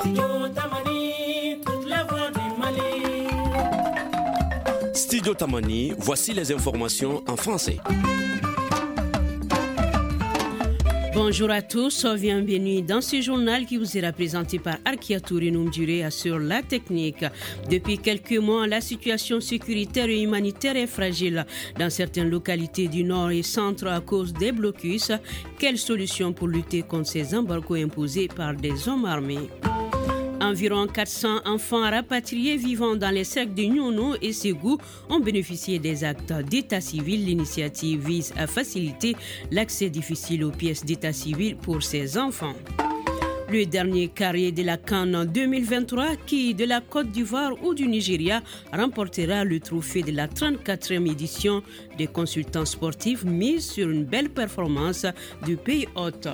Studio Tamani, voici les informations en français. Bonjour à tous, bienvenue dans ce journal qui vous est présenté par Arkiatou Renoum-Duré sur la technique. Depuis quelques mois, la situation sécuritaire et humanitaire est fragile dans certaines localités du nord et centre à cause des blocus. Quelle solution pour lutter contre ces embargos imposés par des hommes armés? Environ 400 enfants rapatriés vivant dans les cercles de Nyono et Ségou ont bénéficié des actes d'état civil. L'initiative vise à faciliter l'accès difficile aux pièces d'état civil pour ces enfants. Le dernier carré de la CAN 2023 qui, de la Côte d'Ivoire ou du Nigeria, remportera le trophée de la 34e édition des consultants sportifs mise sur une belle performance du pays hôte.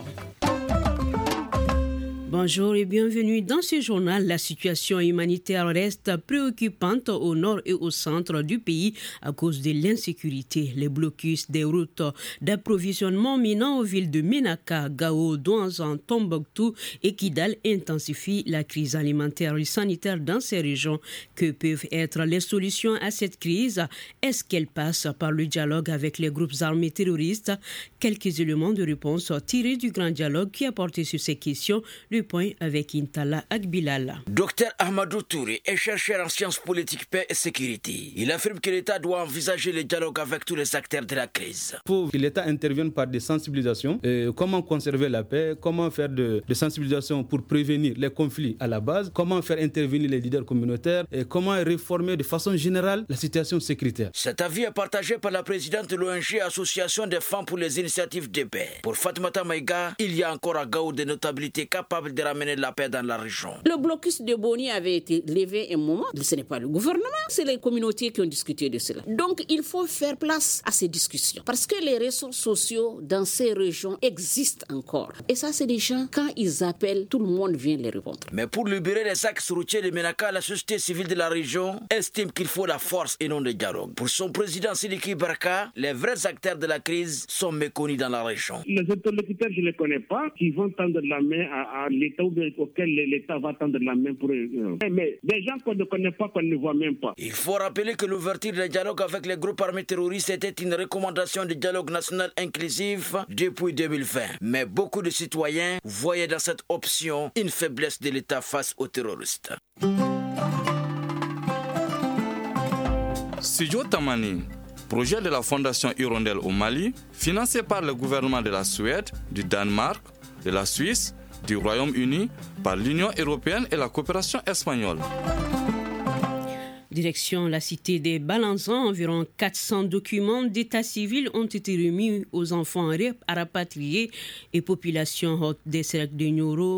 Bonjour et bienvenue dans ce journal. La situation humanitaire reste préoccupante au nord et au centre du pays à cause de l'insécurité. Les blocus des routes d'approvisionnement menant aux villes de Ménaka, Gao, Douanzan, Tombouctou et Kidal intensifient la crise alimentaire et sanitaire dans ces régions. Que peuvent être les solutions à cette crise? Est-ce qu'elle passe par le dialogue avec les groupes armés terroristes? Quelques éléments de réponse tirés du grand dialogue qui a porté sur ces questions. Le point avec Intala Agbilala. Docteur Ahmadou Touré est chercheur en sciences politiques, paix et sécurité. Il affirme que l'État doit envisager le dialogue avec tous les acteurs de la crise. Il faut que l'État intervienne par des sensibilisations. Comment conserver la paix? Comment faire de sensibilisation pour prévenir les conflits à la base? Comment faire intervenir les leaders communautaires? Et comment réformer de façon générale la situation sécuritaire? Cet avis est partagé par la présidente de l'ONG Association des femmes pour les initiatives de paix. Pour Fatoumata Maïga, il y a encore à Gao des notabilités capables de ramener la paix dans la région. Le blocus de Boni avait été levé un moment. Ce n'est pas le gouvernement, c'est les communautés qui ont discuté de cela. Donc il faut faire place à ces discussions parce que les ressources sociaux dans ces régions existent encore. Et ça, c'est des gens, quand ils appellent, tout le monde vient les répondre. Mais pour libérer les axes routiers de Ménaka, la société civile de la région estime qu'il faut la force et non le dialogue. Pour son président Sidiki Barka, les vrais acteurs de la crise sont méconnus dans la région. Les interlocuteurs, je ne les connais pas, qui vont tendre la main à l'État auquel l'État va tendre la main pour eux. Mais des gens qu'on ne connaît pas, qu'on ne voit même pas. Il faut rappeler que l'ouverture du dialogue avec les groupes armés terroristes était une recommandation du dialogue national inclusif depuis 2020. Mais beaucoup de citoyens voyaient dans cette option une faiblesse de l'État face aux terroristes. Studio Tamani, projet de la Fondation Hirondelle au Mali, financé par le gouvernement de la Suède, du Danemark, de la Suisse, du Royaume-Uni, par l'Union européenne et la coopération espagnole. Direction la cité des Balanzans, environ 400 documents d'état civil ont été remis aux enfants rapatriés et population haute des cercles de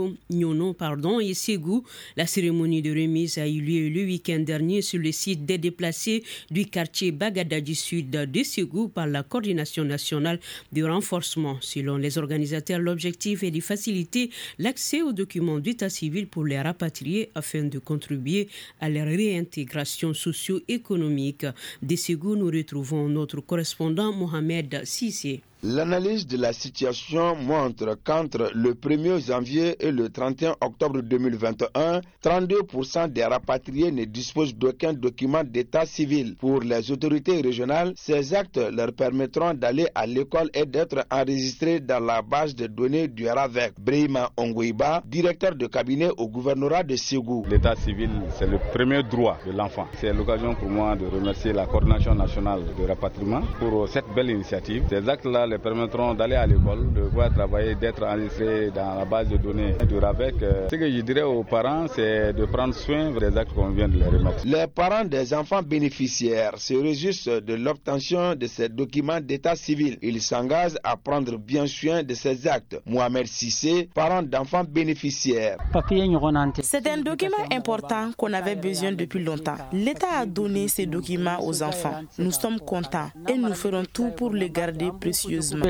Nyono et Ségou. La cérémonie de remise a eu lieu le week-end dernier sur le site des déplacés du quartier Bagada du Sud de Ségou par la Coordination nationale de renforcement. Selon les organisateurs, l'objectif est de faciliter l'accès aux documents d'état civil pour les rapatriés afin de contribuer à leur réintégration socio-économique. De Ségou, nous retrouvons notre correspondant Mohamed Sissé. L'analyse de la situation montre qu'entre le 1er janvier et le 31 octobre 2021, 32% des rapatriés ne disposent d'aucun document d'état civil. Pour les autorités régionales, ces actes leur permettront d'aller à l'école et d'être enregistrés dans la base de données du RAVEC. Brahima Ongoiba, directeur de cabinet au gouvernorat de Ségou. L'état civil, c'est le premier droit de l'enfant. C'est l'occasion pour moi de remercier la Coordination nationale de rapatriement pour cette belle initiative. Ces actes-là les permettront d'aller à l'école, de pouvoir travailler, d'être enregistrés dans la base de données du RAVEC. Ce que je dirais aux parents, c'est de prendre soin des actes qu'on vient de les remettre. Les parents des enfants bénéficiaires se réjouissent de l'obtention de ces documents d'état civil. Ils s'engagent à prendre bien soin de ces actes. Mohamed Sissé, parent d'enfants bénéficiaires. C'est un document important qu'on avait besoin depuis longtemps. L'État a donné ces documents aux enfants. Nous sommes contents et nous ferons tout pour les garder précieusement.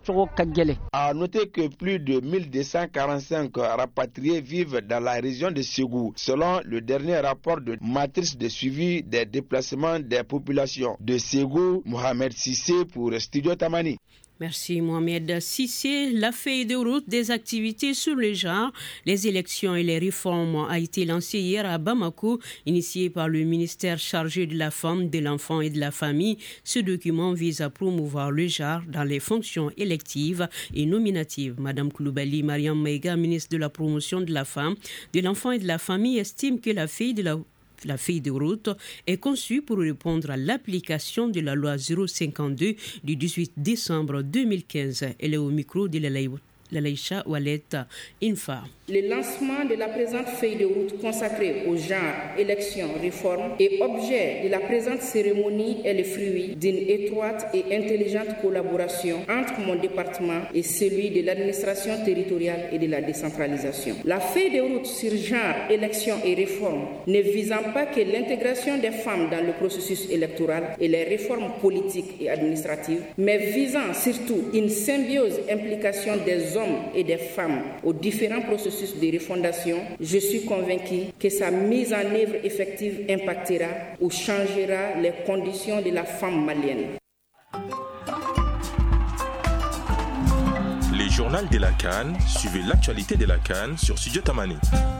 À noter que plus de 1245 rapatriés vivent dans la région de Ségou, selon le dernier rapport de matrice de suivi des déplacements des populations. De Ségou, Mohamed Sissé pour Studio Tamani. Merci Mohamed Sissé. La feuille de route des activités sur le genre, les élections et les réformes a été lancée hier à Bamako, initiée par le ministère chargé de la femme, de l'enfant et de la famille. Ce document vise à promouvoir le genre dans les fonctions électives et nominatives. Madame Koulibaly Mariam Maïga, ministre de la promotion de la femme, de l'enfant et de la famille, estime que la feuille de route est conçue pour répondre à l'application de la loi 052 du 18 décembre 2015. Elle est au micro de Lalaïcha Oualet Infa. Le lancement de la présente feuille de route consacrée au genre, élections, réformes et objet de la présente cérémonie est le fruit d'une étroite et intelligente collaboration entre mon département et celui de l'administration territoriale et de la décentralisation. La feuille de route sur genre, élections et réformes ne visant pas que l'intégration des femmes dans le processus électoral et les réformes politiques et administratives, mais visant surtout une symbiose implication des hommes et des femmes aux différents processus de refondation, je suis convaincu que sa mise en œuvre effective impactera ou changera les conditions de la femme malienne. Les journaux de la CAN, suivez l'actualité de la CAN sur Studio Tamani.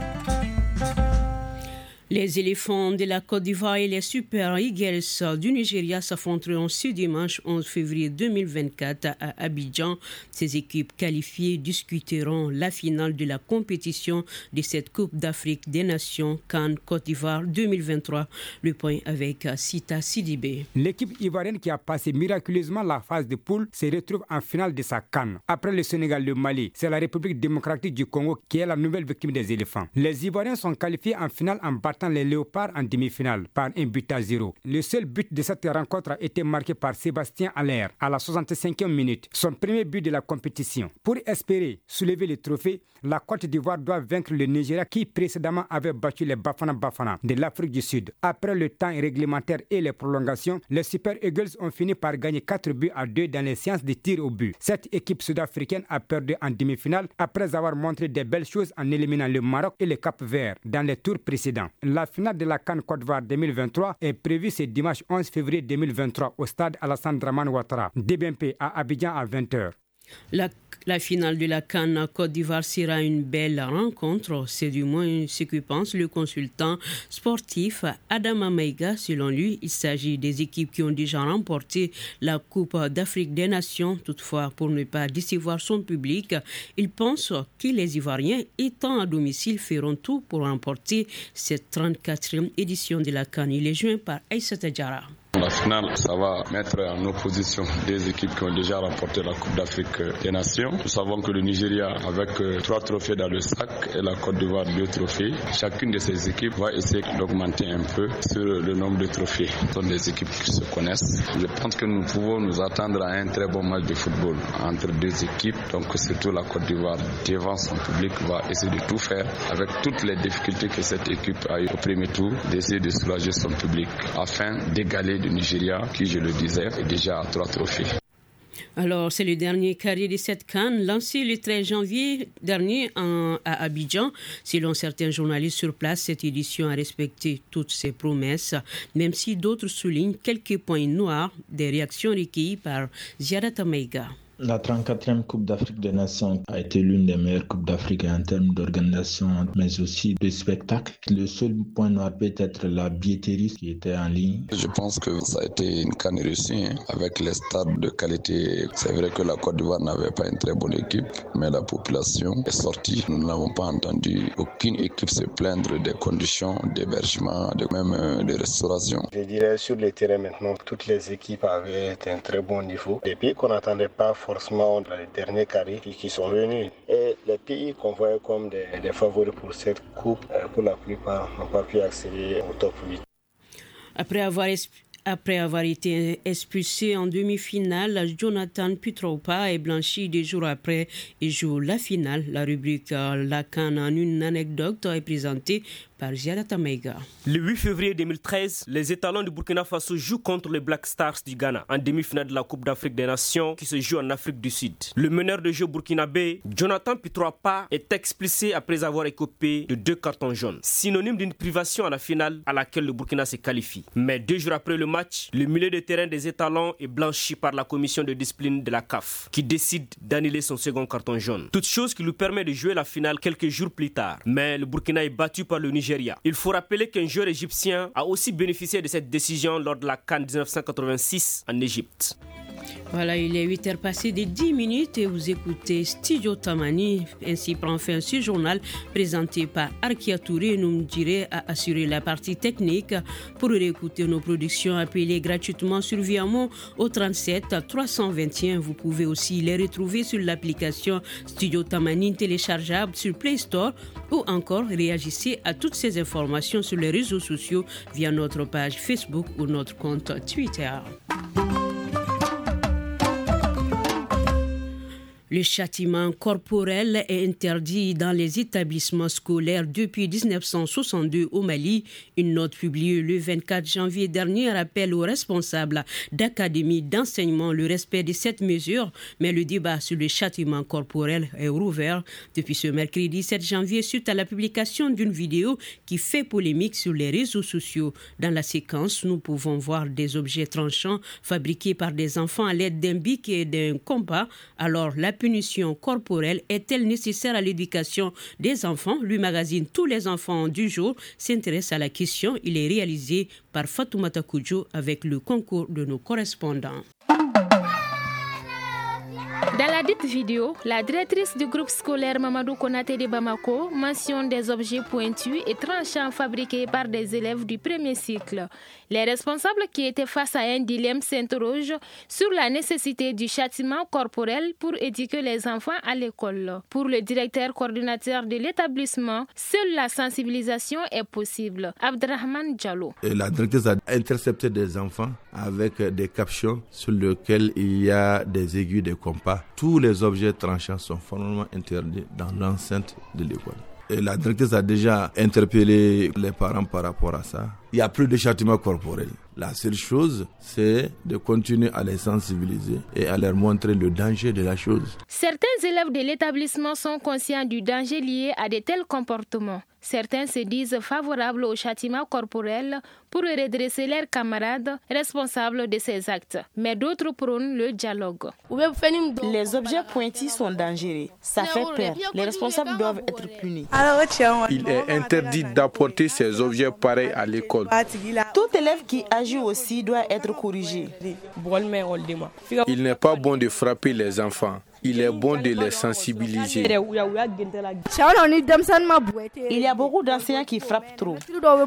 Les éléphants de la Côte d'Ivoire et les Super Eagles du Nigeria s'affronteront ce dimanche 11 février 2024 à Abidjan. Ces équipes qualifiées discuteront la finale de la compétition de cette Coupe d'Afrique des Nations CAN Côte d'Ivoire 2023. Le point avec Sita Sidibé. L'équipe ivoirienne qui a passé miraculeusement la phase de poule se retrouve en finale de sa CAN. Après le Sénégal, le Mali, c'est la République démocratique du Congo qui est la nouvelle victime des éléphants. Les Ivoiriens sont qualifiés en finale en battant les Léopards en demi-finale par 1-0. Le seul but de cette rencontre a été marqué par Sébastien Haller à la 65e minute, son premier but de la compétition. Pour espérer soulever le trophée, la Côte d'Ivoire doit vaincre le Nigeria qui précédemment avait battu les Bafana de l'Afrique du Sud. Après le temps réglementaire et les prolongations, les Super Eagles ont fini par gagner 4-2 dans les séances de tir au but. Cette équipe sud-africaine a perdu en demi-finale après avoir montré de belles choses en éliminant le Maroc et le Cap-Vert dans les tours précédents. La finale de la CAN Côte d'Ivoire 2023 est prévue ce dimanche 11 février 2023 au stade Alassane Dramane Ouattara, DBMP à Abidjan à 20h. La finale de la CAN Côte d'Ivoire sera une belle rencontre, c'est du moins ce que pense le consultant sportif Adama Maïga. Selon lui, il s'agit des équipes qui ont déjà remporté la Coupe d'Afrique des Nations. Toutefois, pour ne pas décevoir son public, il pense que les Ivoiriens, étant à domicile, feront tout pour remporter cette 34e édition de la CAN. Il est joint par Aïssata Diarra. La finale, ça va mettre en opposition des équipes qui ont déjà remporté la Coupe d'Afrique des Nations. Nous savons que le Nigeria, avec 3 trophées dans le sac, et la Côte d'Ivoire 2 trophées, chacune de ces équipes va essayer d'augmenter un peu sur le nombre de trophées. Ce sont des équipes qui se connaissent. Je pense que nous pouvons nous attendre à un très bon match de football entre deux équipes. Donc surtout la Côte d'Ivoire, devant son public, va essayer de tout faire avec toutes les difficultés que cette équipe a eu au premier tour, d'essayer de soulager son public afin d'égaler le Nigeria, qui, je le disais, est déjà à 3 trophées. Alors, c'est le dernier carré de cette CAN lancé le 13 janvier dernier à Abidjan. Selon certains journalistes sur place, cette édition a respecté toutes ses promesses, même si d'autres soulignent quelques points noirs des réactions recueillies par Ziadata Maïga. La 34e Coupe d'Afrique des Nations a été l'une des meilleures Coupes d'Afrique en termes d'organisation, mais aussi de spectacle. Le seul point noir peut être la billetterie qui était en ligne. Je pense que ça a été une CAN réussie, avec les stades de qualité. C'est vrai que la Côte d'Ivoire n'avait pas une très bonne équipe, mais la population est sortie. Nous n'avons pas entendu aucune équipe se plaindre des conditions d'hébergement, même de restauration. Je dirais sur le terrain maintenant, toutes les équipes avaient un très bon niveau. Des pays qu'on n'attendait pas forcément dans les derniers carrés qui sont venus. Et les pays qu'on voyait comme des favoris pour cette coupe, pour la plupart, n'ont pas pu accéder au top 8. Après avoir été expulsé en demi-finale, Jonathan Putropa est blanchi 2 jours après et joue la finale. La rubrique La CAN en une anecdote est présentée par Ziadata Maïga. Le 8 février 2013, les étalons du Burkina Faso jouent contre les Black Stars du Ghana en demi-finale de la Coupe d'Afrique des Nations qui se joue en Afrique du Sud. Le meneur de jeu burkinabé, Jonathan Putropa, est expulsé après avoir écopé de 2 cartons jaunes, synonyme d'une privation à la finale à laquelle le Burkina se qualifie. Mais 2 jours après le match, match, le milieu de terrain des étalons est blanchi par la commission de discipline de la CAF, qui décide d'annuler son second carton jaune. Toute chose qui lui permet de jouer la finale quelques jours plus tard. Mais le Burkina est battu par le Nigeria. Il faut rappeler qu'un joueur égyptien a aussi bénéficié de cette décision lors de la CAN 1986 en Égypte. Voilà, il est 8h passées de 10 minutes et vous écoutez Studio Tamani. Ainsi prend fin ce journal présenté par Arkia Touré. Nous direz à assurer la partie technique. Pour réécouter nos productions, appelez gratuitement sur Viamo au 37 321. Vous pouvez aussi les retrouver sur l'application Studio Tamani téléchargeable sur Play Store ou encore réagissez à toutes ces informations sur les réseaux sociaux via notre page Facebook ou notre compte Twitter. Le châtiment corporel est interdit dans les établissements scolaires depuis 1962 au Mali. Une note publiée le 24 janvier dernier rappelle aux responsables d'académies d'enseignement le respect de cette mesure, mais le débat sur le châtiment corporel est rouvert depuis ce mercredi 7 janvier suite à la publication d'une vidéo qui fait polémique sur les réseaux sociaux. Dans la séquence, nous pouvons voir des objets tranchants fabriqués par des enfants à l'aide d'un bic et d'un compas. Alors, la punition corporelle est-elle nécessaire à l'éducation des enfants? Le magazine Tous les enfants du jour s'intéresse à la question. Il est réalisé par Fatoumata Koudjo avec le concours de nos correspondants. Dans la dite vidéo, la directrice du groupe scolaire Mamadou Konaté de Bamako mentionne des objets pointus et tranchants fabriqués par des élèves du premier cycle. Les responsables qui étaient face à un dilemme s'interrogent sur la nécessité du châtiment corporel pour éduquer les enfants à l'école. Pour le directeur coordinateur de l'établissement, seule la sensibilisation est possible. Abdrahman Diallo. La directrice a intercepté des enfants avec des captions sur lesquels il y a des aiguilles de compas. Tous les objets tranchants sont formellement interdits dans l'enceinte de l'école. Et la directrice a déjà interpellé les parents par rapport à ça. Il n'y a plus de châtiment corporel. La seule chose, c'est de continuer à les sensibiliser et à leur montrer le danger de la chose. Certains élèves de l'établissement sont conscients du danger lié à de tels comportements. Certains se disent favorables au châtiment corporel pour redresser leurs camarades responsables de ces actes. Mais d'autres prônent le dialogue. Les objets pointus sont dangereux. Ça fait peur. Les responsables doivent être punis. Il est interdit d'apporter ces objets pareils à l'école. Tout élève qui agit aussi doit être corrigé. Il n'est pas bon de frapper les enfants. Il est bon de les sensibiliser. Il y a beaucoup d'enseignants qui frappent trop.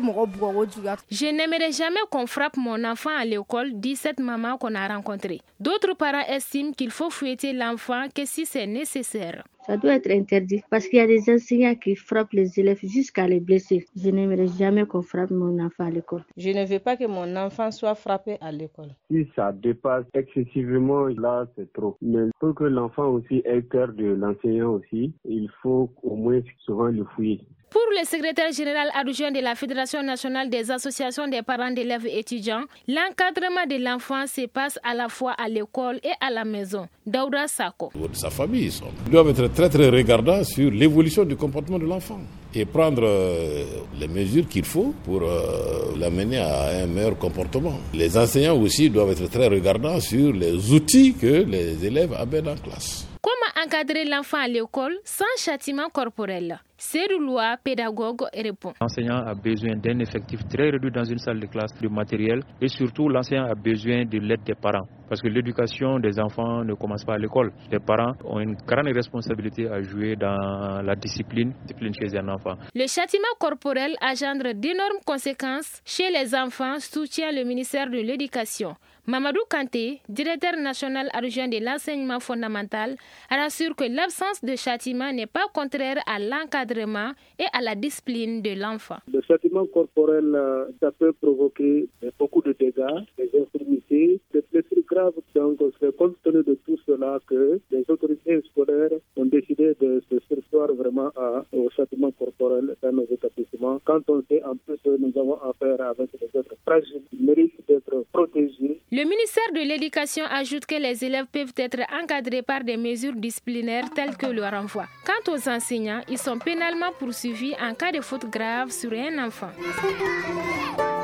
Je n'aimerais jamais qu'on frappe mon enfant à l'école, dit cette maman qu'on a rencontrée. D'autres parents estiment qu'il faut fouetter l'enfant que si c'est nécessaire. Ça doit être interdit parce qu'il y a des enseignants qui frappent les élèves jusqu'à les blesser. Je n'aimerais jamais qu'on frappe mon enfant à l'école. Je ne veux pas que mon enfant soit frappé à l'école. Si ça dépasse excessivement, là c'est trop. Mais pour que l'enfant aussi ait cœur de l'enseignant aussi, il faut au moins souvent le fouiller. Pour le secrétaire général adjoint de la Fédération nationale des associations des parents d'élèves et étudiants, l'encadrement de l'enfant se passe à la fois à l'école et à la maison. Daouda Sako. Sa famille, ils doivent être très très regardants sur l'évolution du comportement de l'enfant et prendre les mesures qu'il faut pour l'amener à un meilleur comportement. Les enseignants aussi doivent être très regardants sur les outils que les élèves amènent en classe. Comment encadrer l'enfant à l'école sans châtiment corporel? Serouloua, pédagogue, répond. L'enseignant a besoin d'un effectif très réduit dans une salle de classe, de matériel, et surtout l'enseignant a besoin de l'aide des parents. Parce que l'éducation des enfants ne commence pas à l'école. Les parents ont une grande responsabilité à jouer dans la discipline chez un enfant. Le châtiment corporel engendre d'énormes conséquences chez les enfants, soutient le ministère de l'Éducation. Mamadou Kanté, directeur national adjoint de l'enseignement fondamental, rassure que l'absence de châtiment n'est pas contraire à l'encadrement et à la discipline de l'enfant. Le châtiment corporel, ça peut provoquer beaucoup de dégâts, des infirmités, des blessures graves. Donc, c'est compte tenu de tout cela que les autorités scolaires ont décidé de se surseoir vraiment au châtiment corporel dans nos établissements. Quand on sait en plus que nous avons affaire avec des êtres fragiles, ils méritent d'être protégés. Le ministère de l'Éducation ajoute que les élèves peuvent être encadrés par des mesures disciplinaires telles que le renvoi. Quant aux enseignants, ils sont pénalement poursuivis en cas de faute grave sur un enfant.